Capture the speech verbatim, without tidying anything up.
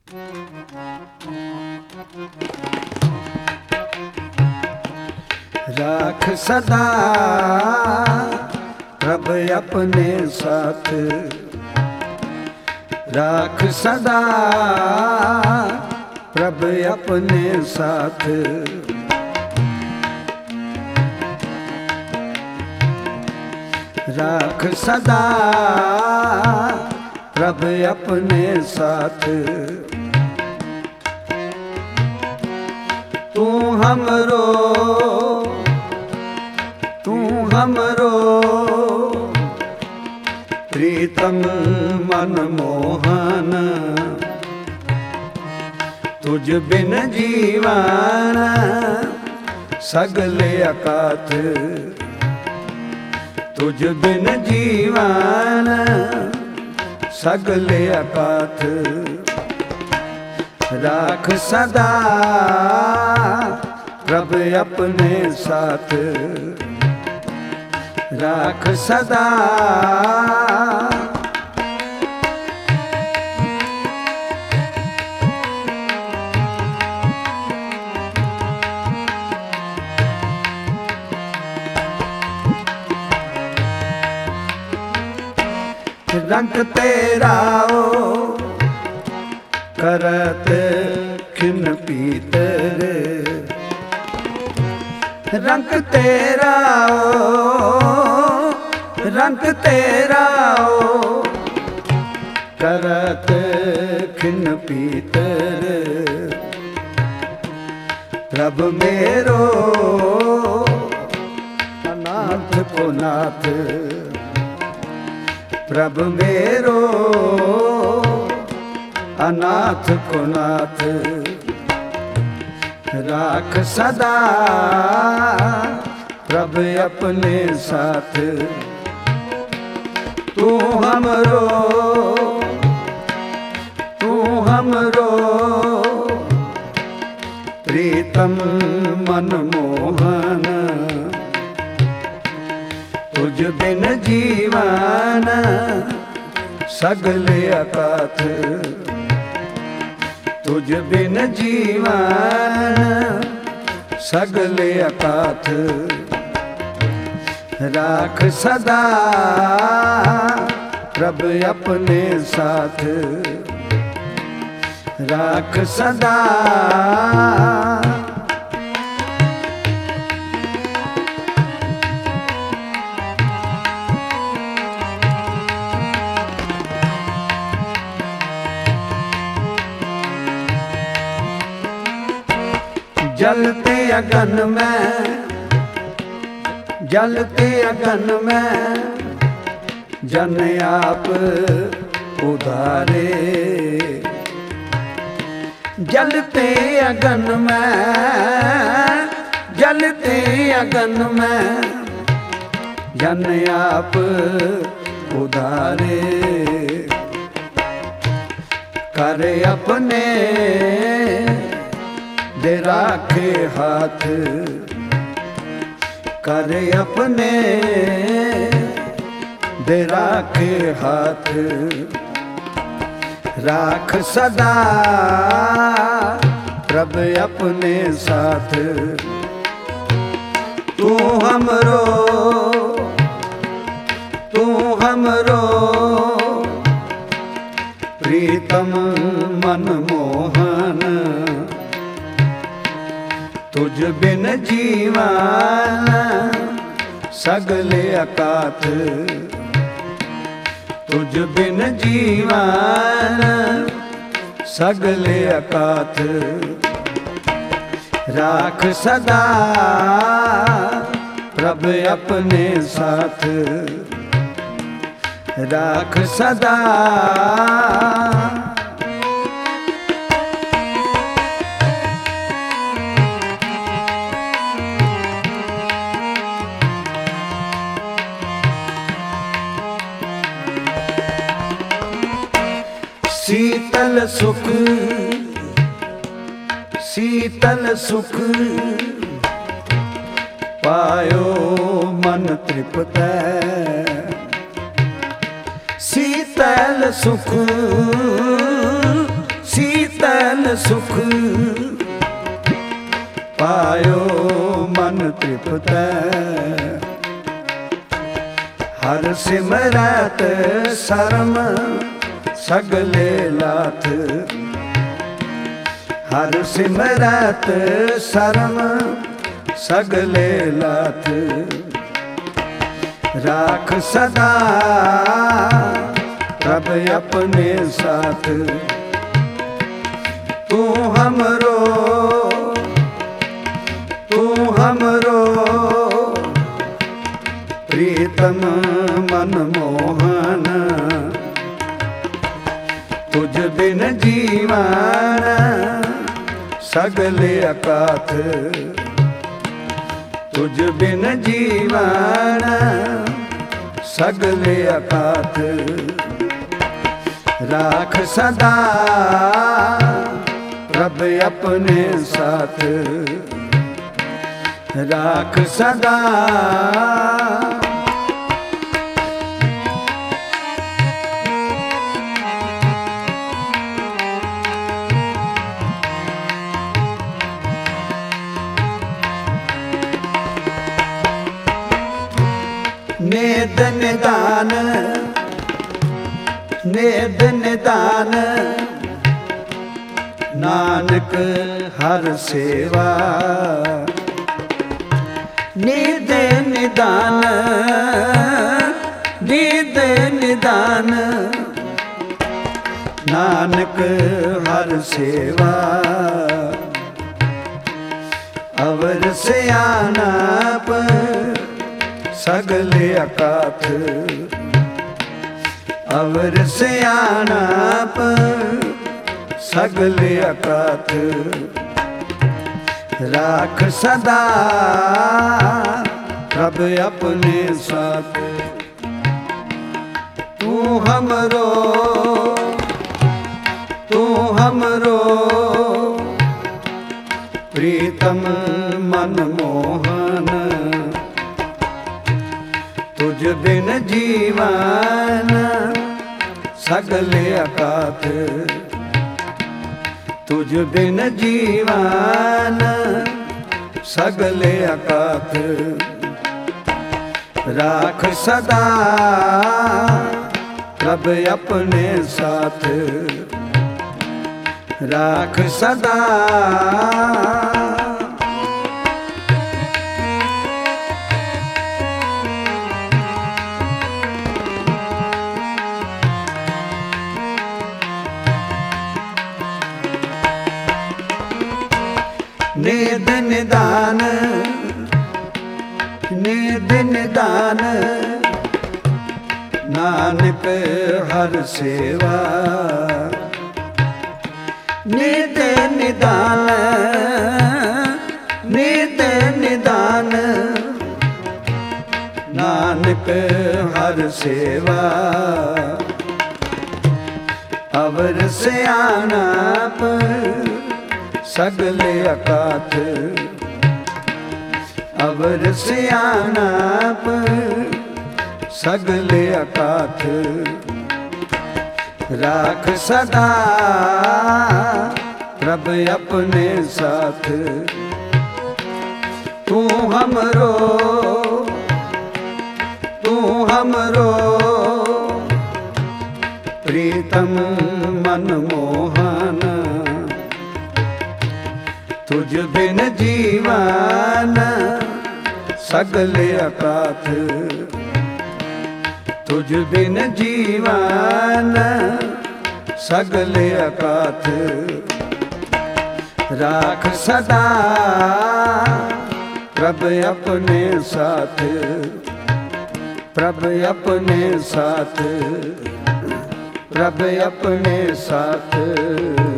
राख सदा प्रभु अपने साथ, राख सदा प्रभु अपने साथ। राख सदा प्रभु अपने साथ। तू हमरो तू हमरो प्रीतम मनमोहन, तुझ बिन जीवन सगले अकाथ। तुझ बिन जीवन सगले अकाथ। राख सदा प्रभु अपने साथ, राख सदा। रंग तेरा ओ करत खिन पीतर, रंग तेरा ओ रंग तेरा ओ करत खिन पीतर। प्रभु मेरो अनाथ को नाथ, प्रभु मेरो अनाथ को नाथ। राख सदा प्रभु अपने साथ। तू हमरो तू हमरो प्रीतम मनमोहन, तुझ बिन जीवन सगले अकाथ। तुझ बिन जीवन सगले अकाथ। राख सदा प्रभु अपने साथ, राख सदा। जलते अगन में जलते अगन में जन आप उधारे। जलते अगन में जलते अगन में जन आप उधारे। कर अपने दे राखे हाथ, कर अपने दे राखे हाथ। राख सदा प्रभु अपने साथ। तू हमरो तू हमरो प्रीतम मनमोहन, तुझ बिन जीवन सगले अकाथ। तुझ बिन जीवन सगले अकाथ। राख सदा प्रभु अपने साथ, राख सदा। शीतल सुख शीतल सुख पायो मन तृप्त। शीतल सुख शीतल शीतल सुख पायो मन तृप्त हर सिमरत शर्म सगले लाथ हर सिमरत शर्म सगले लाथ राख सदा रब अपने साथ तू हमरो तू हमरो प्रीतम मनमोहन तुझ बिन जीवन सगले अकाथ तुझ बिन जीवन सगले अकाथ राख सदा रब अपने साथ राख सदा नेद निदान नेद निदान नानक हर सेवा निद निदान निद निदान नानक हर सेवा अवर सियानप सगले अकाथ अवर सियानप सगले अकाथ राख सदा रब अपने साथ तू हमरो तू हमरो प्रीतम मनमोहन तुझ बिन जीवन सगले अकाथ तुझ बिन जीवन सगले अकाथ राख सदा रब अपने साथ राख सदा निद निदान निद निदान नानक हर सेवा निद निदान निद निदान नानक हर सेवा अवर सियानप सगले अकाथ अवर सियानप सगले अकाथ राख सदा रब अपने साथ तू हमरो तू हमरो प्रीतम मनमोहन तुझ बिन जीवन सगले अकाथ तुझ बिन जीवन सगले अकाथ राख सदा प्रभ अपने साथ प्रभ अपने साथ प्रभ अपने साथ।